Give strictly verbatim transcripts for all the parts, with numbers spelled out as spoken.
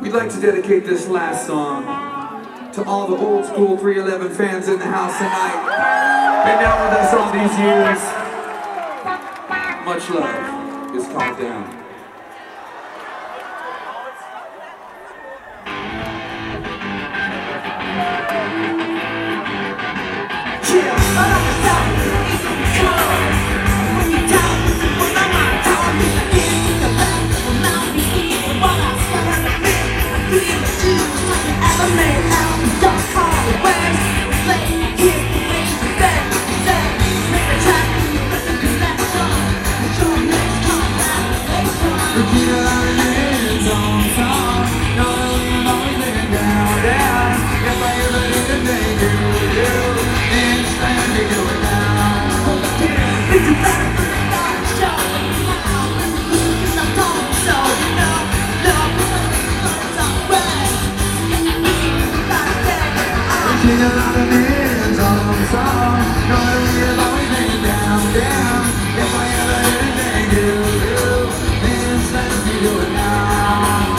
We'd like to dedicate this last song to all the old school three eleven fans in the house tonight. Been down with us all these years. Much love. It's called Down. Sing a lot of hymns on the song, knowing we have always been down, down. If I ever did anything to you, then it's time to do it now.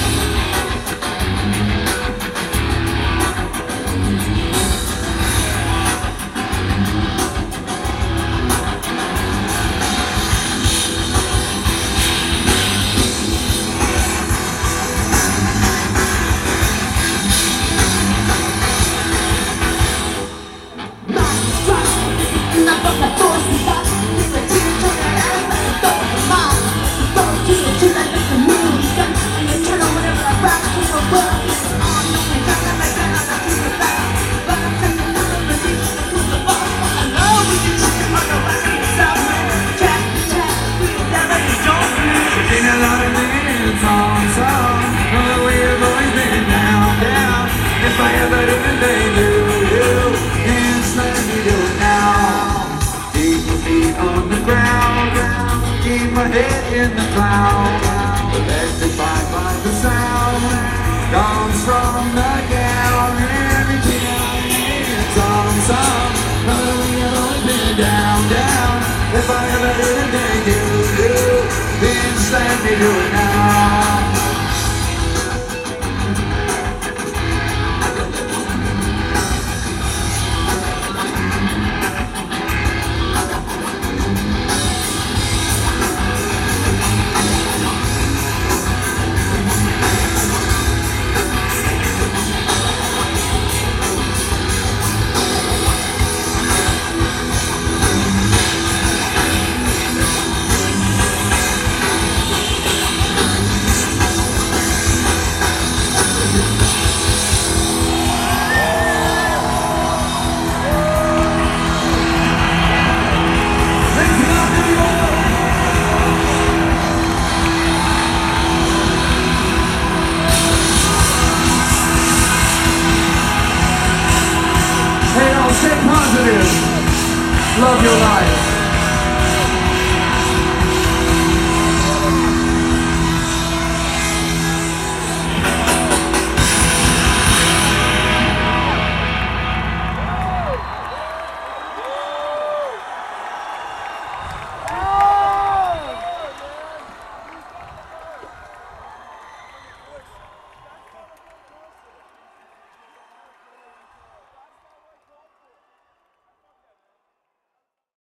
If I ever do anything to you, then it's let me do it now. Keep my feet on the ground, keep my head in the cloud. Electrified by the sound comes from the down. Everything I need is on some, but we have always been down, down. If I ever do anything to you, then it's let me do it now. Stay positive. Love your life.